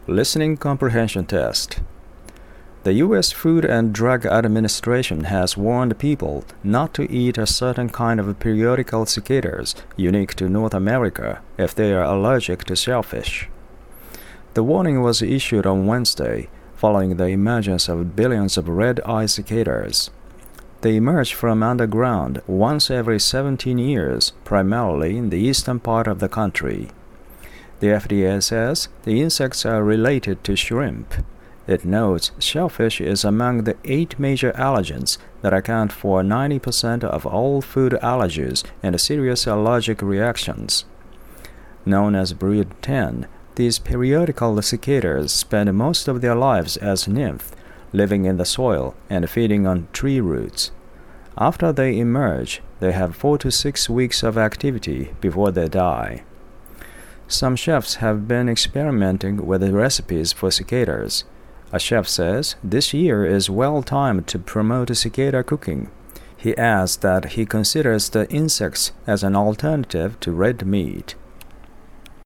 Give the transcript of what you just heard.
Listening Comprehension Test. The U.S. Food and Drug Administration has warned people not to eat a certain kind of periodical cicadas unique to North America if they are allergic to shellfish. The warning was issued on Wednesday, following the emergence of billions of red-eye cicadas. They emerge from underground once every 17 years, primarily in the eastern part of the country. The FDA says the insects are related to shrimp. It notes shellfish is among the 8 major allergens that account for 90% of all food allergies and serious allergic reactions. Known as Brood 10, these periodical cicadas spend most of their lives as nymphs, living in the soil and feeding on tree roots. After they emerge, they have 4 to 6 weeks of activity before they die. Some chefs have been experimenting with recipes for cicadas. A chef says this year is well timed to promote cicada cooking. He adds that he considers the insects as an alternative to red meat.